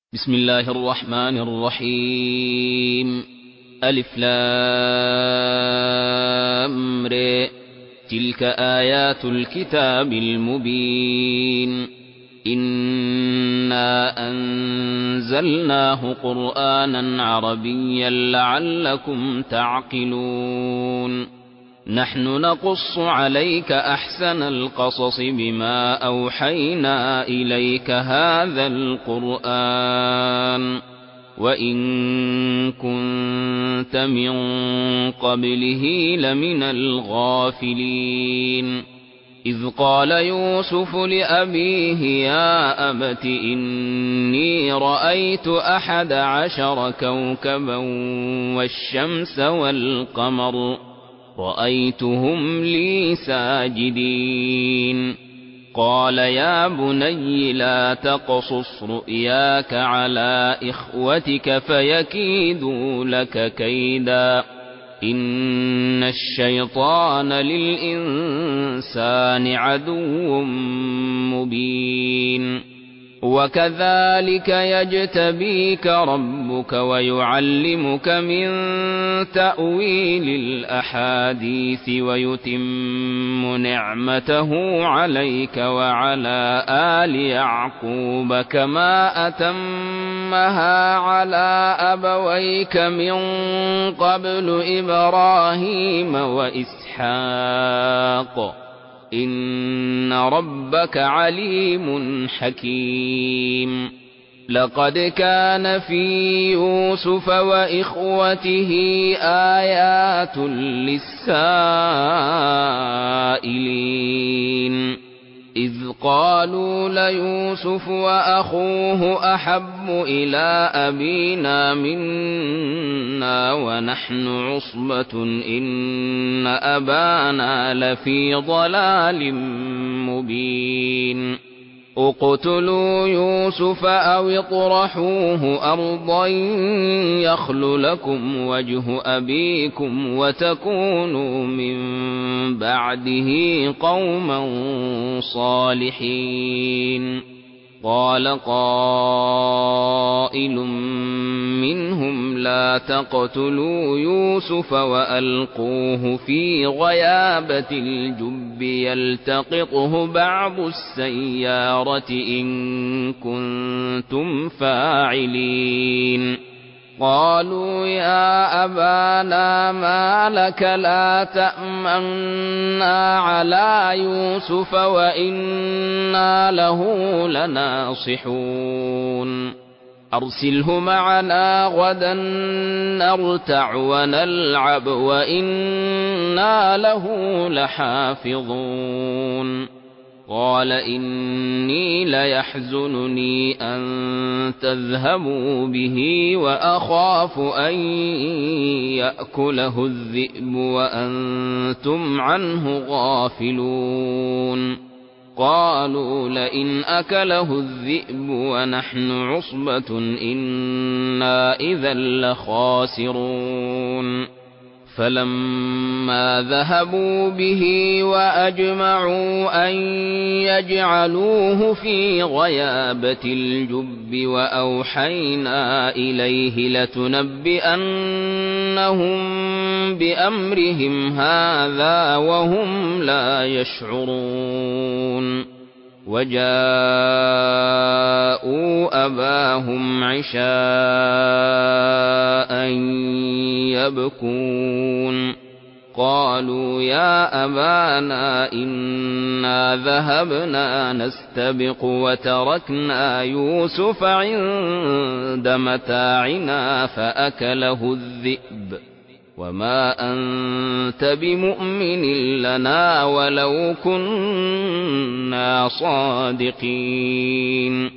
بسم الله الرحمن الرحيم. ألف لام ر. تلك آيات الكتاب المبين. إنا أنزلناه قرآنا عربيا لعلكم تعقلون. نحن نقص عليك أحسن القصص بما أوحينا إليك هذا القرآن وإن كنت من قبله لمن الغافلين. إذ قال يوسف لأبيه يا أبت إني رأيت 11 كوكبا والشمس والقمر رأيتهم لي ساجدين. قال يا بني لا تقصص رؤياك على إخوتك فيكيدوا لك كيدا إن الشيطان للإنسان عدو مبين. وكذلك يجتبيك ربك ويعلمك من تأويل الأحاديث ويتم نعمته عليك وعلى آل يعقوب كما أتمها على أبويك من قبل إبراهيم وإسحاق إن ربك عليم حكيم. لقد كان في يوسف وإخوته آيات للسائلين إذ قالوا ليوسف وأخوه أحب إلى أبينا منا ونحن عصبة إن أبانا لفي ضلال مبين. اقتلوا يوسف أو اطرحوه أرضا يخل لكم وجه أبيكم وتكونوا من بعده قوما صالحين. قال قائل منهم لا تقتلوا يوسف وألقوه في غيابة الجب يلتقطه بعض السيارة إن كنتم فاعلين. قالوا يا أبانا ما لك لا تأمنا على يوسف وإنا له لناصحون. أرسله معنا غدا نرتع ونلعب وإنا له لحافظون. قال إني ليحزنني أن تذهبوا به وأخاف أن يأكله الذئب وأنتم عنه غافلون. قالوا لئن أكله الذئب ونحن عصبة إنا إذا لخاسرون. فلما ذهبوا به وأجمعوا أن يجعلوه في غيابة الجب وأوحينا إليه لتنبئنهم بأمرهم هذا وهم لا يشعرون. وجاءوا أباهم عشاء يبكون. قالوا يا أبانا إنا ذهبنا نستبق وتركنا يوسف عند متاعنا فأكله الذئب وما أنت بمؤمن لنا ولو كنا صادقين.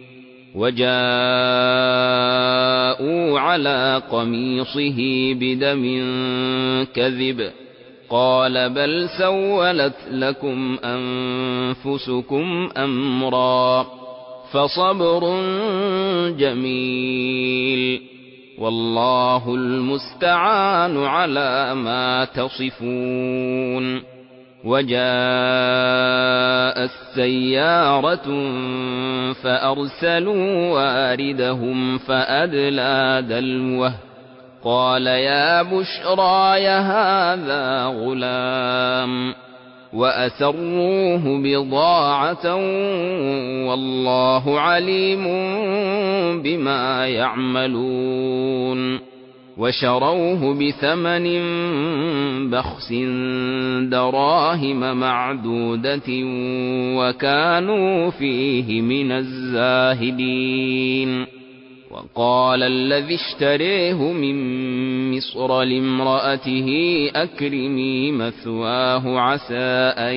وجاءوا على قميصه بدم كذب قال بل سولت لكم أنفسكم أمرا فصبر جميل والله المستعان على ما تصفون. وجاءت سيارة فأرسلوا واردهم فأدلى دلوه قال يا بشراي هذا غلام وأسروه بضاعة والله عليم بما يعملون وشروه بثمن بخس دراهم معدودة وكانوا فيه من الزاهدين وقال الذي اشتريه من مصر لامرأته أكرمي مثواه عسى أن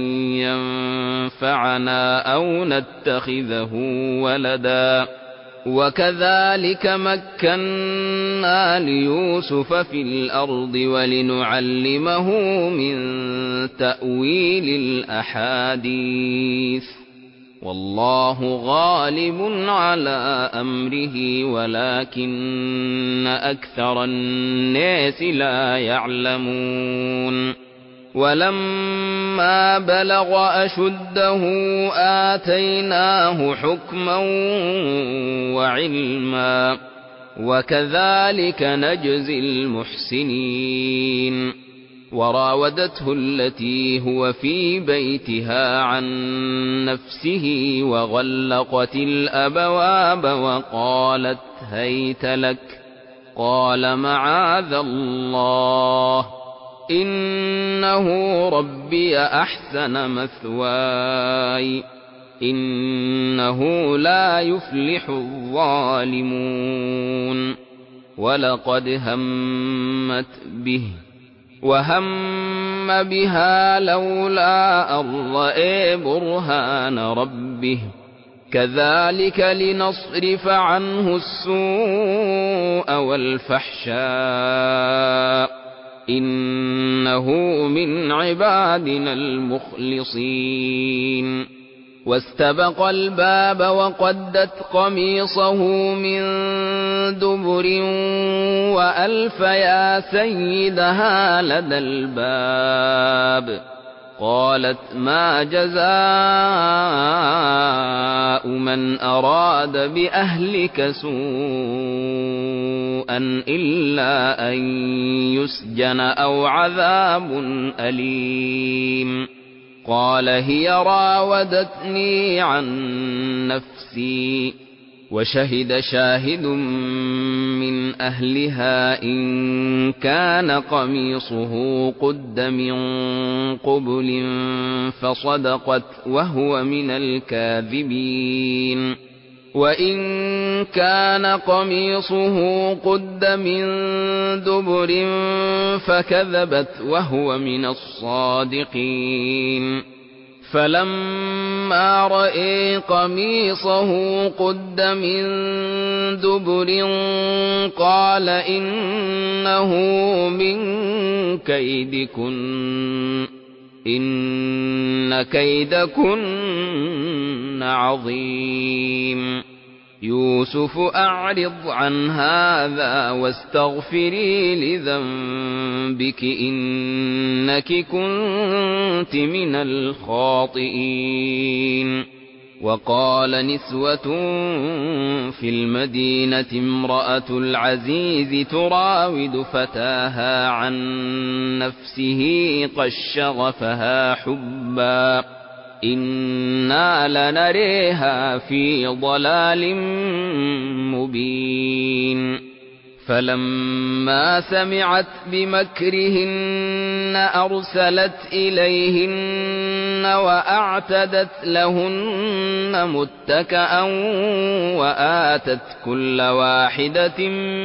ينفعنا أو نتخذه ولدا وكذلك مكنا ليوسف في الأرض ولنعلمه من تأويل الأحاديث والله غالب على أمره ولكن أكثر الناس لا يعلمون ولما بلغ أشده آتيناه حكما وعلما وكذلك نجزي المحسنين وراودته التي هو في بيتها عن نفسه وغلقت الأبواب وقالت هيت لك قال معاذ الله إنه ربي أحسن مثواي إنه لا يفلح الظالمون ولقد همت به وهم بها لولا أن رأى برهان ربه كذلك لنصرف عنه السوء والفحشاء إنه من عبادنا المخلصين واستبق الباب وقدت قميصه من دبر وألف يا سيدها لدى الباب قالت ما جزاء من أراد بأهلك سوءا إلا أن يسجن أو عذاب أليم قال هي راودتني عن نفسي وشهد شاهد من أهلها إن كان قميصه قد من قبل فصدقت وهو من الكاذبين وإن كان قميصه قد من دبر فكذبت وهو من الصادقين فلما رأى قميصه قد من دبر قال إنه من كيدكن إن كيدكن عظيم يوسف أعرض عن هذا واستغفري لذنبك إنك كنت من الخاطئين وقال نسوة في المدينة امرأة العزيز تراود فتاها عن نفسه قد شغفها حبا إنا لنريها في ضلال مبين فلما سمعت بمكرهن أرسلت إليهن وأعتدت لهن متكأ وآتت كل واحدة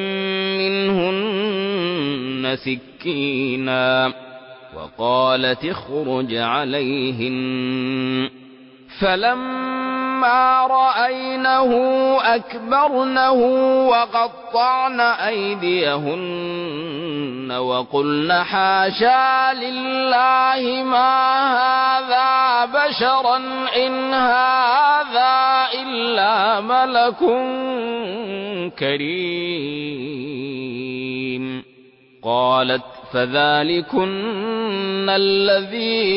منهن سكينا وقالت اخرج عليهن فلما رأينه أكبرنه وقطعن أيديهن وقلن حاشا لله ما هذا بشرا إن هذا إلا ملك كريم قالت فذلكن الذي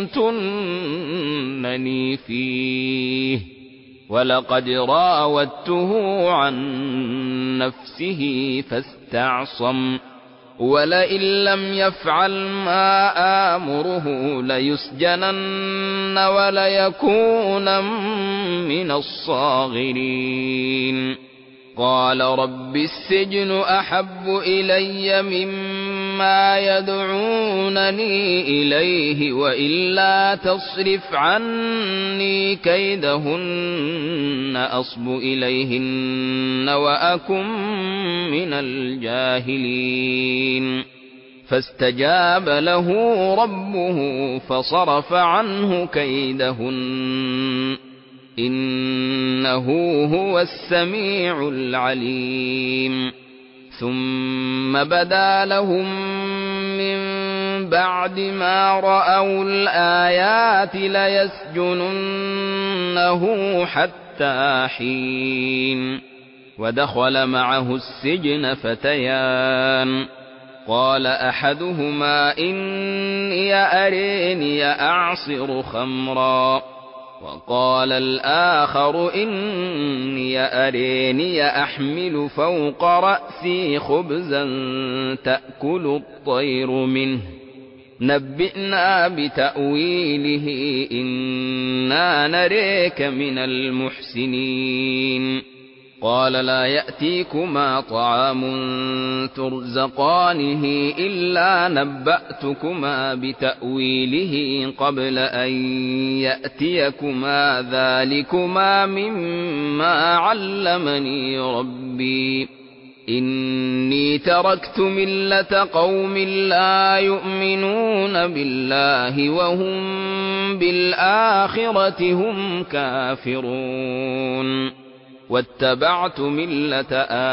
لمتنني فيه ولقد راودته عن نفسه فاستعصم ولئن لم يفعل ما آمره ليسجنن وليكونن من الصاغرين قال رب السجن أحب إلي مما يدعونني إليه وإلا تصرف عني كيدهن أصب إليهن وأكن من الجاهلين فاستجاب له ربه فصرف عنه كيدهن إنه هو السميع العليم ثم بدا لهم من بعد ما رأوا الآيات ليسجننه حتى حين ودخل معه السجن فتيان قال أحدهما إني أريني أعصر خمرا وقال الآخر إني أريني أحمل فوق رأسي خبزا تأكل الطير منه نبئنا بتأويله إنا نريك من المحسنين قال لا يأتيكما طعام ترزقانه إلا نبأتكما بتأويله قبل أن يأتيكما ذلكما مما علمني ربي إني تركت ملة قوم لا يؤمنون بالله وهم بالآخرة هم كافرون واتبعت ملة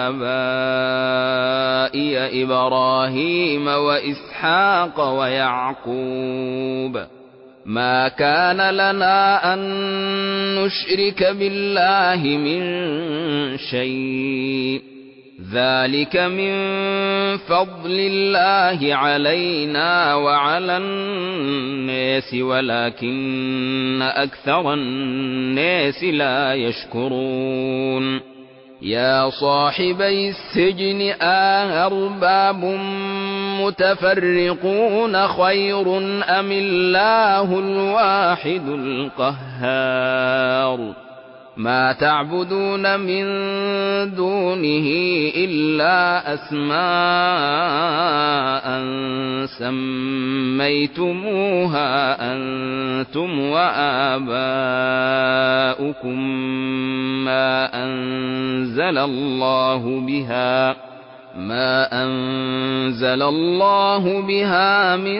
آبائي إبراهيم وإسحاق ويعقوب ما كان لنا أن نشرك بالله من شيء ذلك من فضل الله علينا وعلى الناس ولكن أكثر الناس لا يشكرون يا صاحبي السجن أأرباب متفرقون خير أم الله الواحد القهار ما تعبدون من دونه إلا أسماء سميتموها أنتم وآباؤكم ما أنزل الله بها من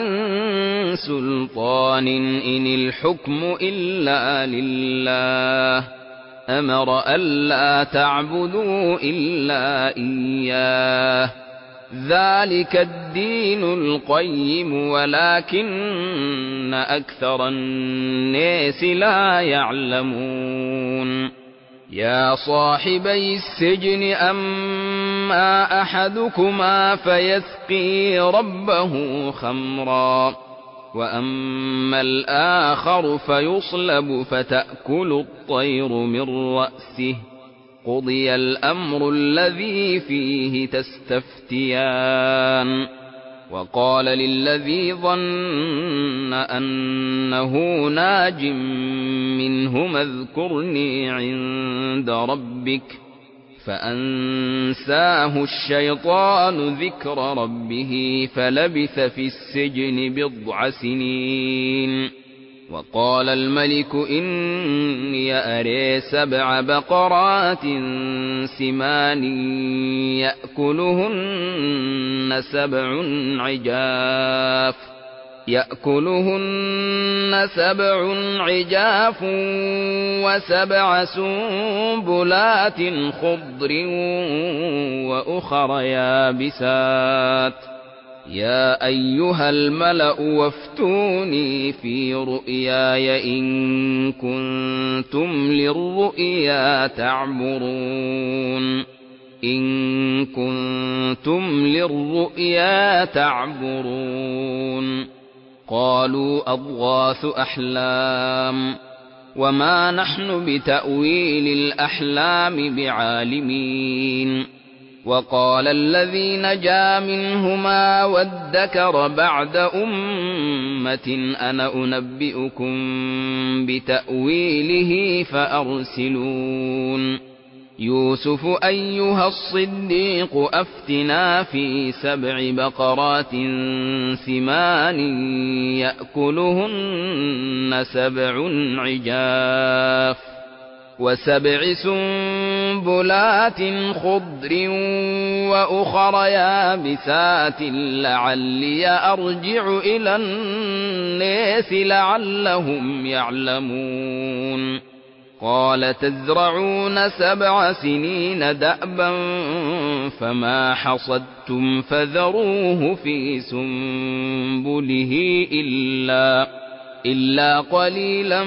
سلطان إن الحكم إلا لله أمر ألا تعبدوا إلا إياه ذلك الدين القيم ولكن أكثر الناس لا يعلمون يا صاحبي السجن أما أحدكما فيسقي ربه خمرا وأما الآخر فيصلب فتأكل الطير من رأسه قضي الأمر الذي فيه تستفتيان وقال للذي ظن أنه ناج منهما اذكرني عند ربك فأنساه الشيطان ذكر ربه فلبث في السجن بضع سنين وقال الملك إني أري 7 بقرات سمان يأكلهن 7 عجاف و7 سنبلات خضر وأخر يابسات يا أيها الملأ وافتوني في رؤياي إن كنتم للرؤيا تعبرون إن كنتم للرؤيا تعبرون قالوا أضغاث أحلام وما نحن بتأويل الأحلام بعالمين وقال الذي نجا منهما وادكر بعد أمة أنا أنبئكم بتأويله فأرسلون يوسف أيها الصديق أفتنا في 7 بقرات سمان يأكلهن 7 عجاف و7 سنبلات خضر وأخر يابسات لعلي أرجع إلى الناس لعلهم يعلمون قال تزرعون 7 سنين دأبا فما حصدتم فذروه في سنبله إلا قليلا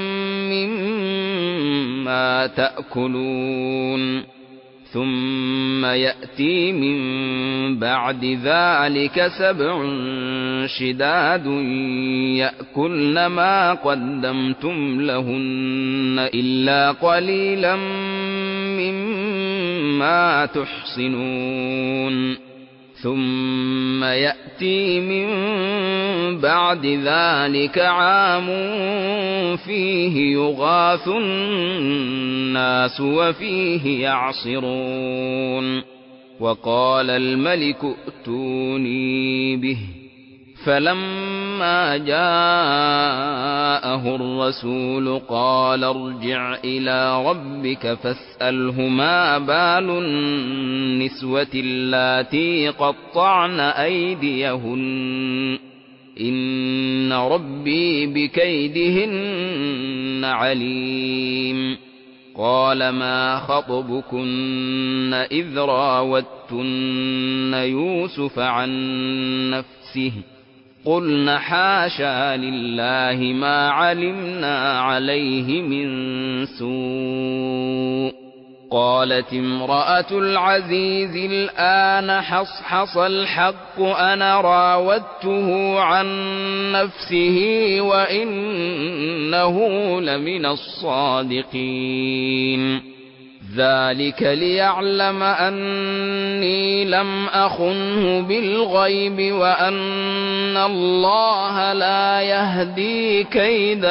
مما تأكلون ثم يأتي من بعد ذلك 7 شداد يأكلن ما قدمتم لهن إلا قليلا مما تحصنون ثم يأتي من بعد ذلك عام فيه يغاث الناس وفيه يعصرون وقال الملك ائتوني به فلما جاءه الرسول قال ارجع إلى ربك فاسأله ما بال النسوة اللاتي قطعن أيديهن إن ربي بكيدهن عليم قال ما خطبكن إذ راوتن يوسف عن نفسه قلن حاشا لله ما علمنا عليه من سوء قالت امرأة العزيز الآن حصحص الحق أنا راودته عن نفسه وإنه لمن الصادقين ذلك ليعلم أني لم أخنه بالغيب وأن الله لا يهدي كيد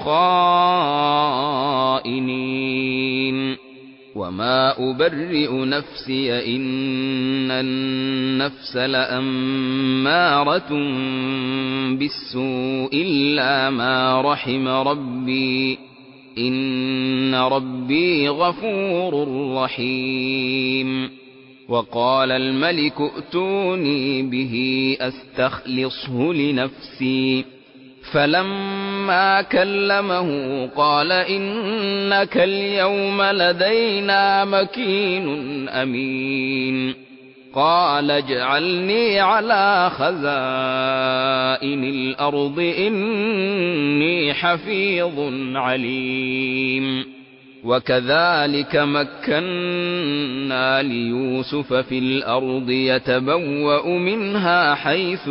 الخائنين وما أبرئ نفسي إن النفس لأمارة بالسوء إلا ما رحم ربي إن ربي غفور رحيم وقال الملك ائتوني به أستخلصه لنفسي فلما كلمه قال إنك اليوم لدينا مكين أمين قال اجعلني على خزائن الأرض إني حفيظ عليم وكذلك مكنا ليوسف في الأرض يتبوأ منها حيث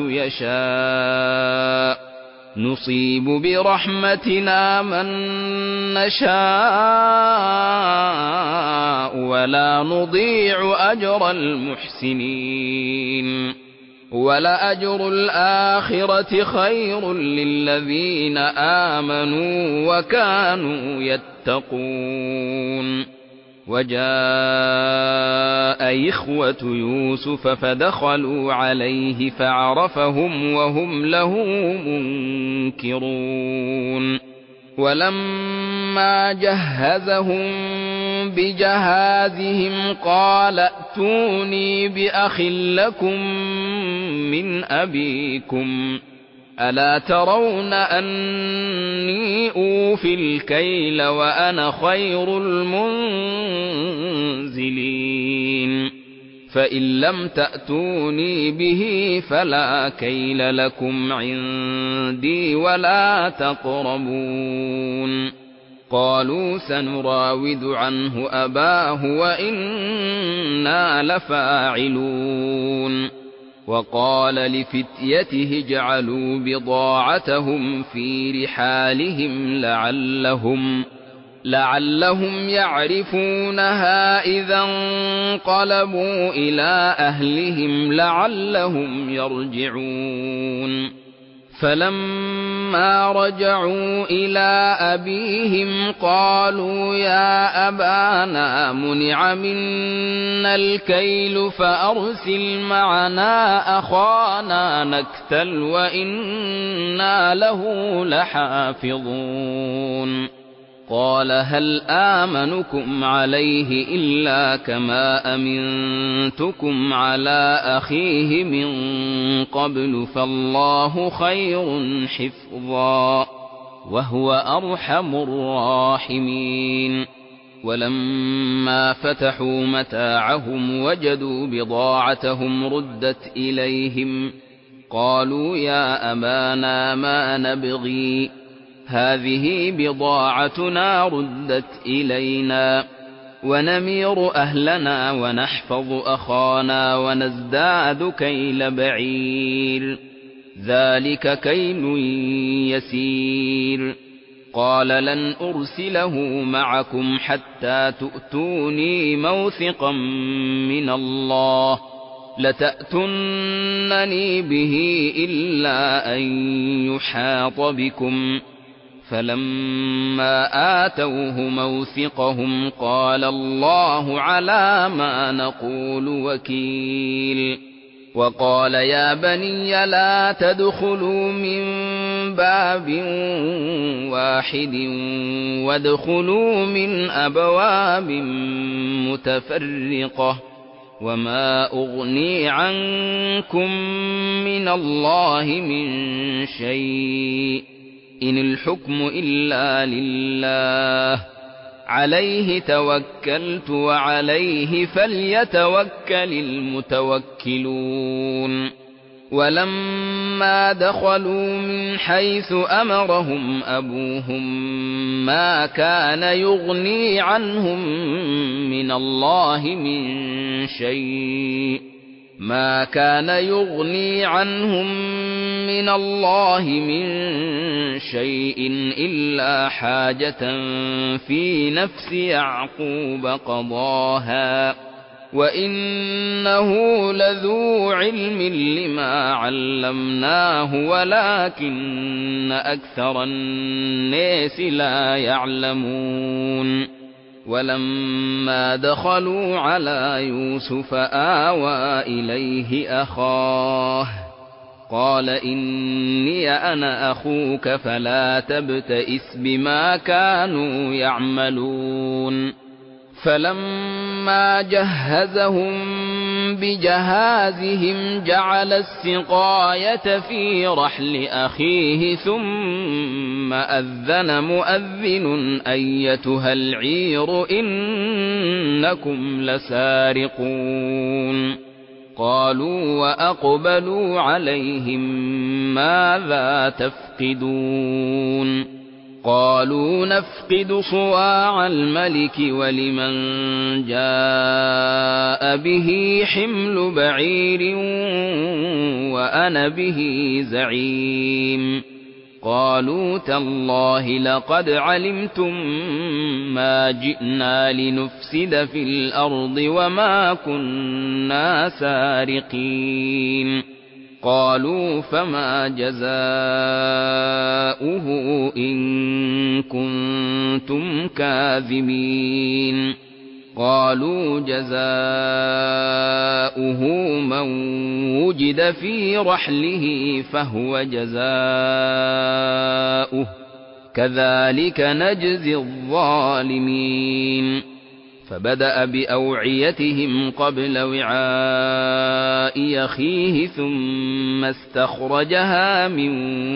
يشاء نصيب برحمتنا من نشاء ولا نضيع أجر المحسنين ولأجر الآخرة خير للذين آمنوا وكانوا يتقون وجاء إخوة يوسف فدخلوا عليه فعرفهم وهم له منكرون ولما جهزهم بجهازهم قال ائتوني بأخ لكم من أبيكم ألا ترون أني أوفي الكيل وأنا خير المنزلين فإن لم تأتوني به فلا كيل لكم عندي ولا تقربون قالوا سنراود عنه أباه وإنا لفاعلون وقال لفتيته اجعلوا بضاعتهم في رحالهم لعلهم يعرفونها إذا انقلبوا إلى أهلهم لعلهم يرجعون فلما رجعوا إلى أبيهم قالوا يا أبانا منع منا الكيل فأرسل معنا أخانا نكتل وإنا له لحافظون قال هل آمنكم عليه إلا كما أمنتكم على أخيه من قبل فالله خير حفظا وهو أرحم الراحمين ولما فتحوا متاعهم وجدوا بضاعتهم ردت إليهم قالوا يا أبانا ما نبغي هذه بضاعتنا ردت إلينا ونمير أهلنا ونحفظ أخانا ونزداد كيل بعير ذلك كيل يسير قال لن أرسله معكم حتى تؤتوني موثقا من الله لتأتونني به إلا أن يحاط بكم فلما آتوه موثقهم قال الله على ما نقول وكيل وقال يا بني لا تدخلوا من باب واحد وادخلوا من أبواب متفرقة وما أغني عنكم من الله من شيء إن الحكم إلا لله عليه توكلت وعليه فليتوكل المتوكلون ولما دخلوا من حيث أمرهم أبوهم ما كان يغني عنهم من الله من شيء إلا حاجة في نفس يعقوب قضاها وإنه لذو علم لما علمناه ولكن أكثر الناس لا يعلمون ولما دخلوا على يوسف آوى إليه أخاه قال إني أنا أخوك فلا تبتئس بما كانوا يعملون فلما جهزهم بجهازهم جعل السقاية في رحل أخيه ثم أذن مؤذن أيتها العير إنكم لسارقون قالوا وأقبلوا عليهم ماذا تفقدون قالوا نفقد صواع الملك ولمن جاء به حمل بعير وأنا به زعيم قالوا تالله لقد علمتم ما جئنا لنفسد في الأرض وما كنا سارقين قالوا فما جزاؤه إن كنتم كاذبين قالوا جزاؤه من وجد في رحله فهو جزاؤه كذلك نجزي الظالمين فبدأ بأوعيتهم قبل وعاء أخيه ثم استخرجها من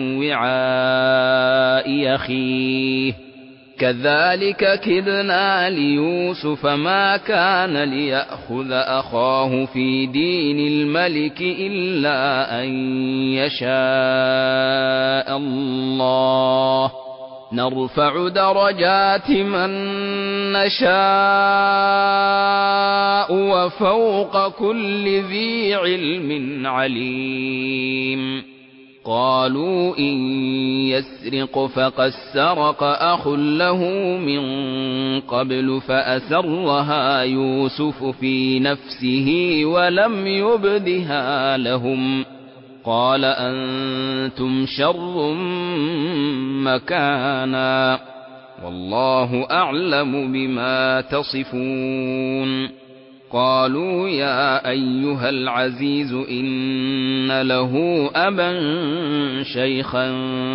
وعاء أخيه كذلك كدنا ليوسف ما كان ليأخذ أخاه في دين الملك إلا أن يشاء الله نرفع درجات من نشاء وفوق كل ذي علم عليم. قالوا إن يسرق فقد سرق أخ له من قبل فأسرها يوسف في نفسه ولم يبدها لهم. قال أنتم شر مكانا والله أعلم بما تصفون. قالوا يا أيها العزيز إن له أبا شيخا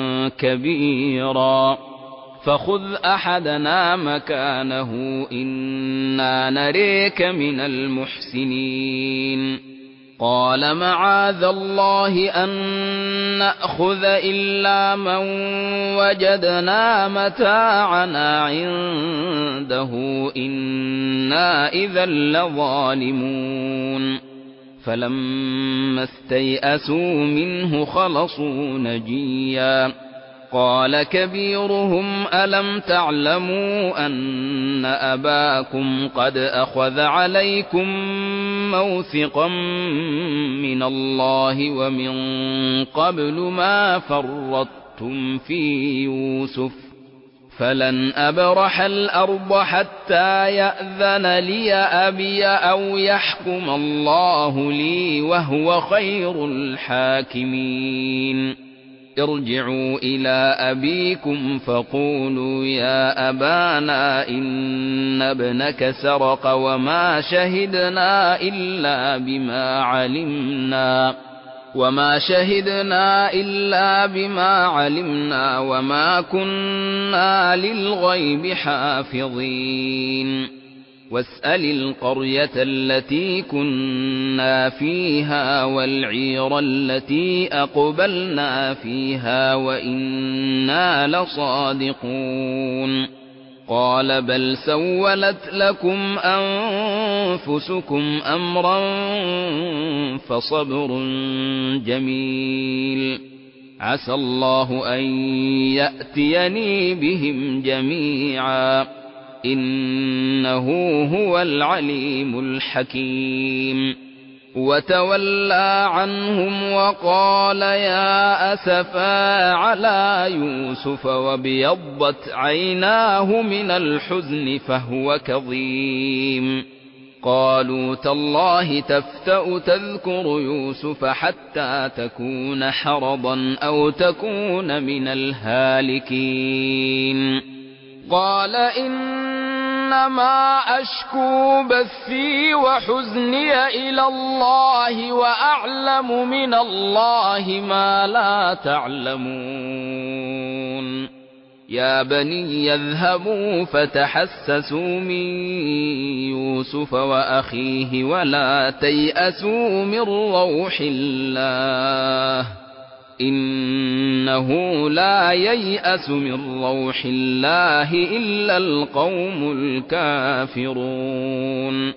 كبيرا فخذ أحدنا مكانه إنا نريك من المحسنين. قال معاذ الله أن نأخذ إلا من وجدنا متاعنا عنده إنا إذا لظالمون. فلما استيئسوا منه خلصوا نجيا. قال كبيرهم ألم تعلموا أن أباكم قد أخذ عليكم موثقا من الله ومن قبل ما فرطتم في يوسف فلن أبرح الأرض حتى يأذن لي أبي أو يحكم الله لي وهو خير الحاكمين. ارجعوا إلى أبيكم فقولوا يا أبانا إن ابنك سرق وما شهدنا إلا بما علمنا وما كنا للغيب حافظين. واسأل القرية التي كنا فيها والعير التي أقبلنا فيها وإنا لصادقون. قال بل سولت لكم أنفسكم أمرا فصبر جميل عسى الله أن يأتيني بهم جميعا إنه هو العليم الحكيم. وتولى عنهم وقال يا أسفا على يوسف وابيضت عيناه من الحزن فهو كظيم. قالوا تالله تفتأ تذكر يوسف حتى تكون حرضا أو تكون من الهالكين. قال إنما أشكو بثي وحزني إلى الله وأعلم من الله ما لا تعلمون. يا بني اذهبوا فتحسسوا من يوسف وأخيه ولا تيأسوا من روح الله إنه لا ييأس من روح الله إلا القوم الكافرون.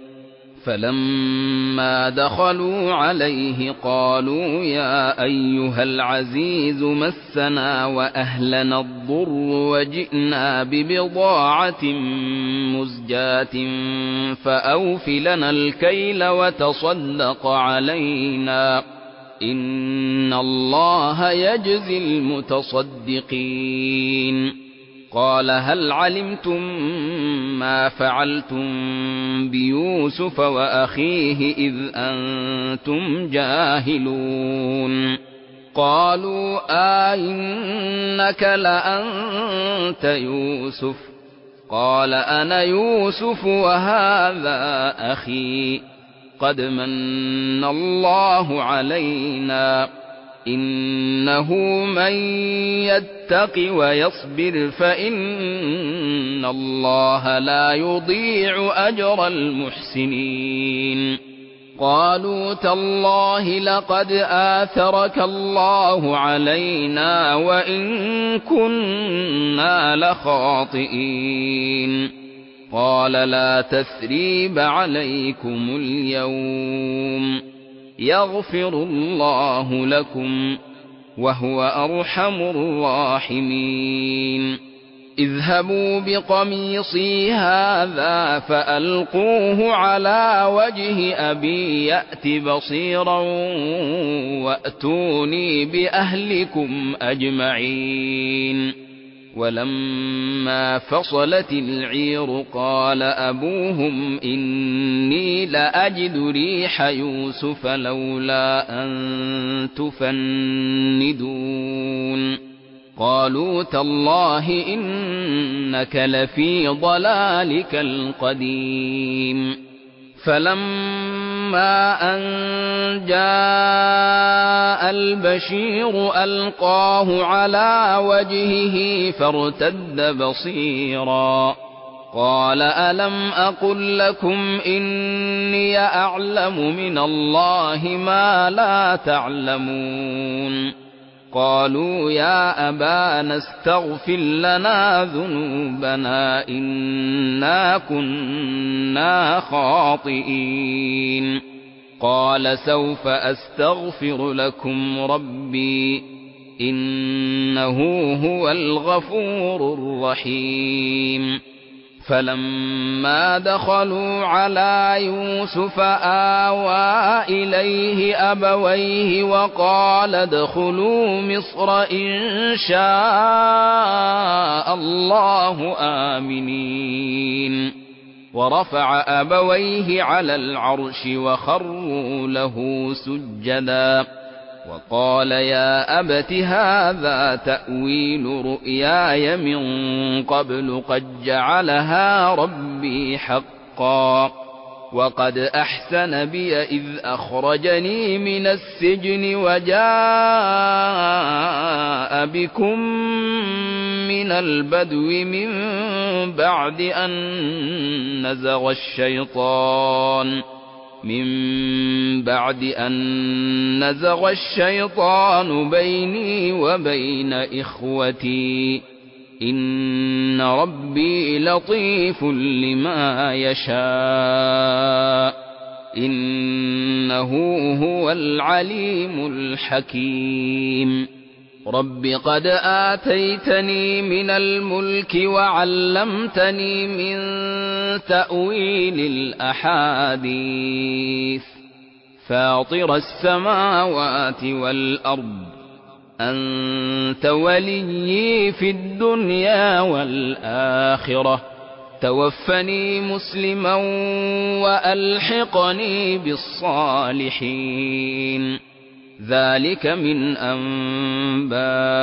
فلما دخلوا عليه قالوا يا أيها العزيز مسنا وأهلنا الضر وجئنا ببضاعة مزجاة فأوف لنا الكيل وتصدق علينا إن الله يجزي المتصدقين. قال هل علمتم ما فعلتم بيوسف وأخيه إذ أنتم جاهلون. قالوا إنك لأنت يوسف. قال أنا يوسف وهذا أخي قد من الله علينا إنه من يتق ويصبر فإن الله لا يضيع أجر المحسنين. قالوا تالله لقد آثرك الله علينا وإن كنا لخاطئين. قال لا تثريب عليكم اليوم يغفر الله لكم وهو أرحم الراحمين. اذهبوا بقميصي هذا فألقوه على وجه أبي يأت بصيرا وأتوني بأهلكم أجمعين. ولما فصلت العير قال أبوهم إني لأجد ريح يوسف لولا أن تفندون. قالوا تالله إنك لفي ضلالك القديم. فلما أن جاء البشير ألقاه على وجهه فارتد بصيرا قال ألم أقل لكم إني أعلم من الله ما لا تعلمون. قالوا يا أبانا استغفر لنا ذنوبنا إنا كنا خاطئين. قال سوف أستغفر لكم ربي إنه هو الغفور الرحيم. فلما دخلوا على يوسف آوى إليه أبويه وقال ادخلوا مصر إن شاء الله آمنين. ورفع أبويه على العرش وخروا له سجدا وقال يا أبت هذا تأويل رؤياي من قبل قد جعلها ربي حقا وقد أحسن بي إذ أخرجني من السجن وجاء بكم من البدو من بعد أن نزغ الشيطان بيني وبين إخوتي إن ربي لطيف لما يشاء إنه هو العليم الحكيم. رب قد آتيتني من الملك وعلمتني من تأويل الأحاديث فاطر السماوات والأرض أنت وليي في الدنيا والآخرة توفني مسلما وألحقني بالصالحين. ذلك من أنباء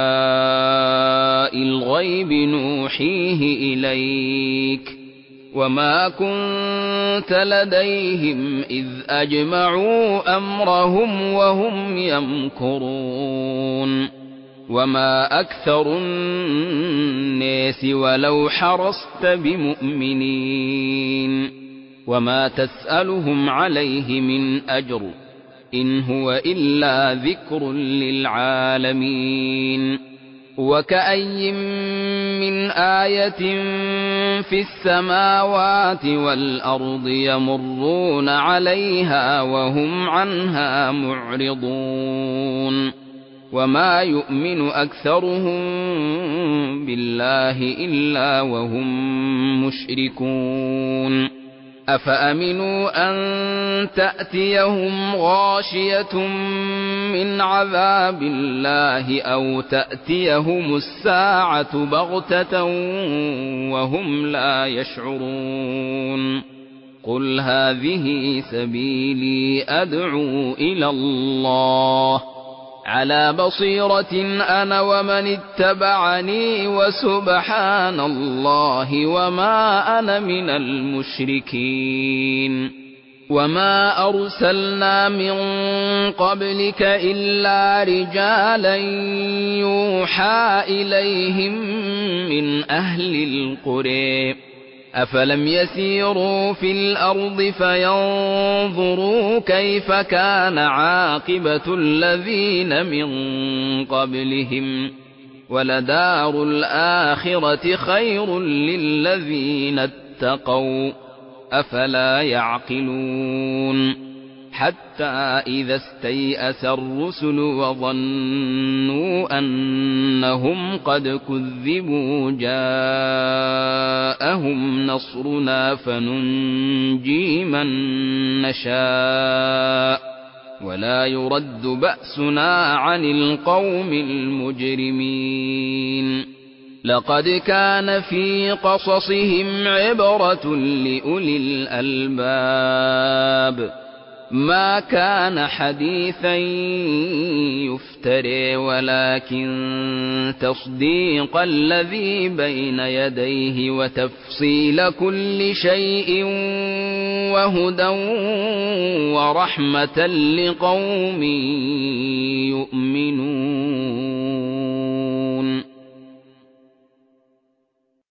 الغيب نوحيه إليك وما كنت لديهم إذ أجمعوا أمرهم وهم يمكرون. وما أكثر الناس ولو حرصت بمؤمنين وما تسألهم عليه من أجر إن هو إلا ذكر للعالمين. وكأي من آية في السماوات والأرض يمرون عليها وهم عنها معرضون. وما يؤمن أكثرهم بالله إلا وهم مشركون. أفأمنوا أن تأتيهم غاشية من عذاب الله أو تأتيهم الساعة بغتة وهم لا يشعرون. قل هذه سبيلي أدعو إلى الله على بصيرة أنا ومن اتبعني وسبحان الله وما أنا من المشركين. وما أرسلنا من قبلك إلا رجالا يوحى إليهم من أهل القرى أفلم يسيروا في الأرض فينظروا كيف كان عاقبة الذين من قبلهم ولدار الآخرة خير للذين اتقوا أفلا يعقلون. حتى إذا استيأس الرسل وظنوا أنهم قد كذبوا جاءهم نصرنا فننجي من نشاء ولا يرد بأسنا عن القوم المجرمين لقد كان في قصصهم عبرة لأولي الألباب ما كان حديثا يفترى ولكن تصديق الذي بين يديه وتفصيل كل شيء وهدى ورحمة لقوم يؤمنون